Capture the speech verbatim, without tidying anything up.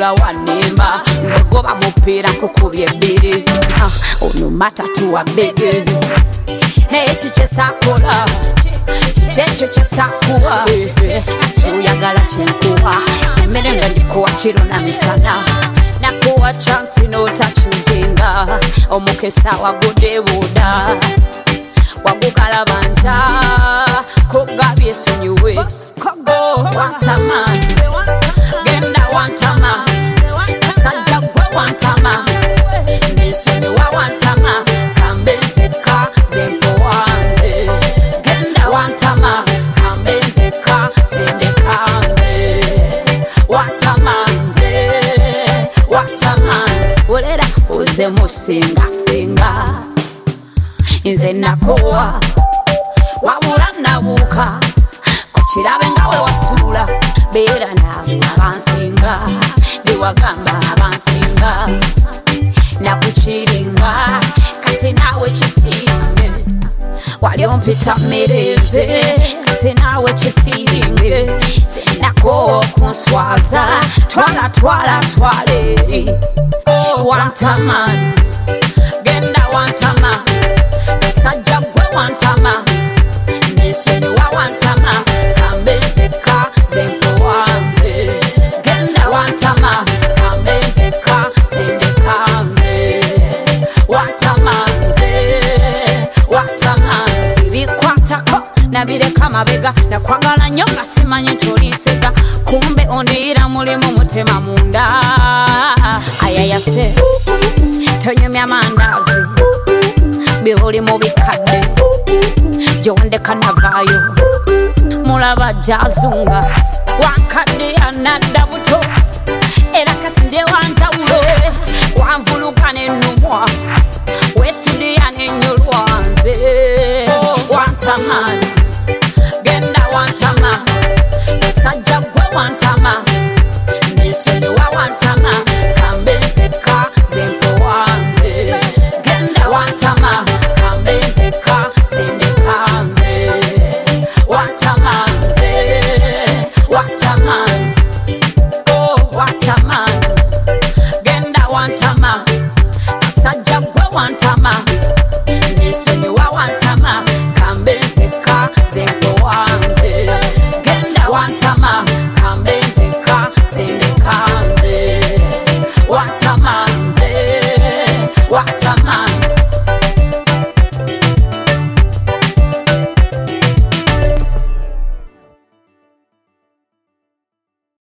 wabula wanema ndegoba mupiira nkukubye ebbiri ono matatu wa bege naye kikyesakola kikekyo kyesakuwa kyoyagala kyenkuwa emmere nga ndikuwa kiro na misana nakuwa chansi n'otakyuzinga omukisa wagudde buuda wagugala banja kogabye esonyiwe kogo wantama genda wantama kasajja gwe wantama nesonyiwa wantama kambenzeka zempowanze genda wantama kambenzeka zendekanze watamanze wataman olera uze musingasinga nze nakowa wabula nabuuka ku kirabe nga we wasuula beera naabo abansinga bewagamba abansinga nakukiringa kati naawe kifiiringe wali ompita mmereze kati naawe kifiiringe nakowa okunswaza twala twala twala eri wantaman genda wantama kasajja gwe wantama nesonyiwa wantama kambenzeka zempowanze genda wantama kambenzeka zendekanze watamanze wataman ibikwatako nabireka mabega nakwagala nnyo nga simanyi nti olinsega kumbe ondiira mulimu mutema munda ayayase tonyumya mandazi byoli mu bikadde gyondeka navaayo mulaba jazunga wankadde anadda buto era kati nde wanjawulo wanvuluka nenumwa wesudiya nenyolwanze wantaman genda wantama kasajja gwe wantama nesonyiwa wantama kambenzeka zempowanze genda wantama kambenzeka zendekanze watamanze wataman oh wataman genda wantama kasajja gwe wantama